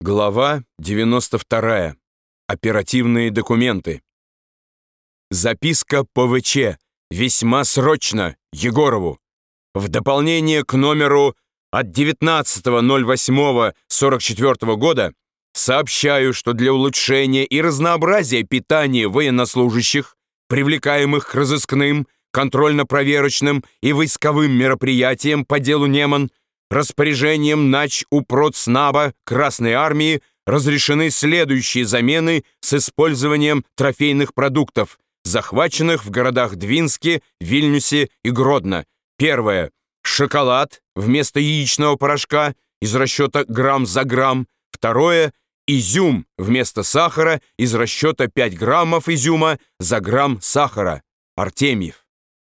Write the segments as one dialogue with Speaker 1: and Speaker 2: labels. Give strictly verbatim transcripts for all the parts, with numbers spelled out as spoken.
Speaker 1: Глава девяносто вторая. Оперативные документы. Записка ПВЧ. Весьма срочно. Егорову. В дополнение к номеру от девятнадцатого ноль восьмого сорок четвёртого года сообщаю, что для улучшения и разнообразия питания военнослужащих, привлекаемых к разыскным, контрольно-проверочным и войсковым мероприятиям по делу Неман, распоряжением Начупродснаба Красной Армии разрешены следующие замены с использованием трофейных продуктов, захваченных в городах Двинске, Вильнюсе и Гродно. Первое. Шоколад вместо яичного порошка из расчета грамм за грамм. Второе. Изюм вместо сахара из расчета пять граммов изюма за грамм сахара. Артемьев.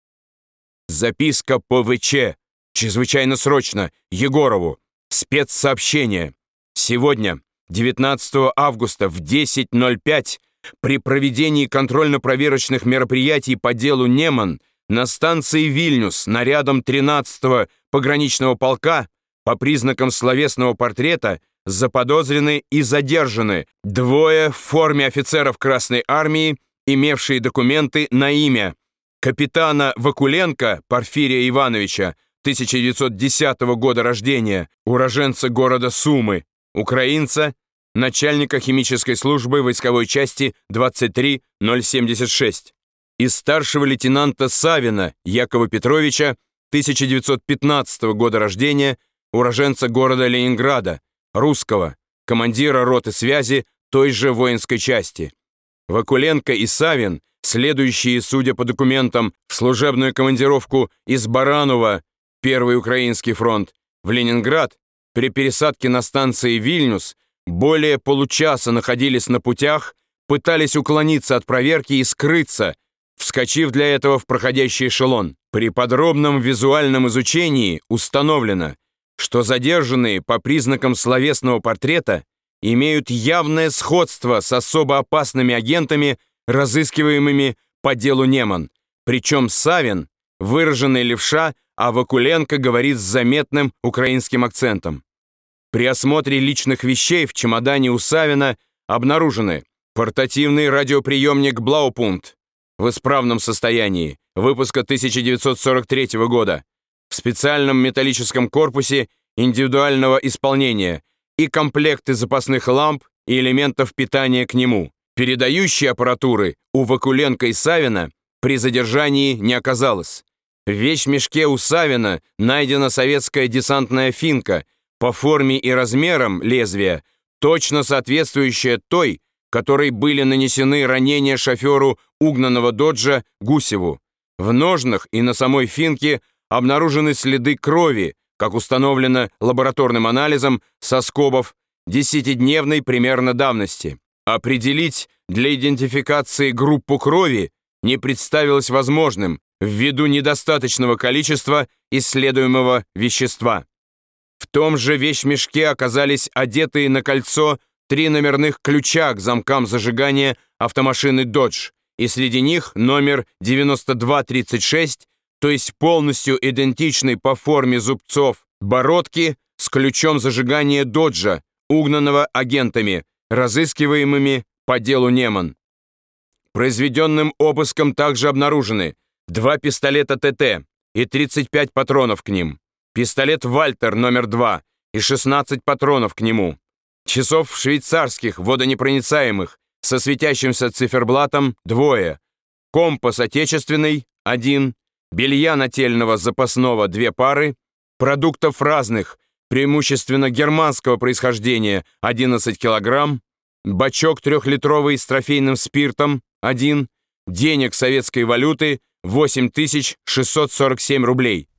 Speaker 1: Записка ПВЧ. Чрезвычайно срочно. Егорову. Спецсообщение. Сегодня, девятнадцатого августа в десять ноль пять, при проведении контрольно-проверочных мероприятий по делу Неман на станции Вильнюс нарядом тринадцатого пограничного полка по признакам словесного портрета заподозрены и задержаны двое в форме офицеров Красной Армии, имевшие документы на имя капитана Вакуленко Порфирия Ивановича, тысяча девятьсот десятого года рождения, уроженца города Сумы, украинца, начальника химической службы войсковой части двадцать три ноль семьдесят шесть, и старшего лейтенанта Савина Якова Петровича, тысяча девятьсот пятнадцатого года рождения, уроженца города Ленинграда, русского, командира роты связи той же воинской части. Вакуленко и Савин, следующие, судя по документам, в служебную командировку из Баранова, Первый Украинский фронт, в Ленинград, при пересадке на станции Вильнюс, более получаса находились на путях, пытались уклониться от проверки и скрыться, вскочив для этого в проходящий эшелон. При подробном визуальном изучении установлено, что задержанные по признакам словесного портрета имеют явное сходство с особо опасными агентами, разыскиваемыми по делу Неман. Причем Савин – выраженный левша, а Вакуленко говорит с заметным украинским акцентом. При осмотре личных вещей в чемодане у Савина обнаружены портативный радиоприемник «Блаупункт» в исправном состоянии, выпуска тысяча девятьсот сорок третьего года, в специальном металлическом корпусе индивидуального исполнения и комплекты запасных ламп и элементов питания к нему. Передающей аппаратуры у Вакуленко и Савина при задержании не оказалось. В вещмешке у Савина найдена советская десантная финка, по форме и размерам лезвия, точно соответствующая той, которой были нанесены ранения шоферу угнанного доджа Гусеву. В ножнах и на самой финке обнаружены следы крови, как установлено лабораторным анализом соскобов десятидневной примерно давности. Определить для идентификации группу крови не представилось возможным ввиду недостаточного количества исследуемого вещества. В том же вещмешке оказались одетые на кольцо три номерных ключа к замкам зажигания автомашины «Додж», и среди них номер девяносто два тридцать шесть, то есть полностью идентичный по форме зубцов бородки с ключом зажигания «Доджа», угнанного агентами, разыскиваемыми по делу Неман. Произведенным обыском также обнаружены два пистолета ТТ и тридцать пять патронов к ним, пистолет «Вальтер» номер два и шестнадцать патронов к нему, часов швейцарских водонепроницаемых со светящимся циферблатом двое, компас отечественный один, белья нательного запасного две пары, продуктов разных, преимущественно германского происхождения одиннадцать килограмм, бачок трехлитровый с трофейным спиртом один, денег советской валюты восемь тысяч шестьсот сорок семь рублей.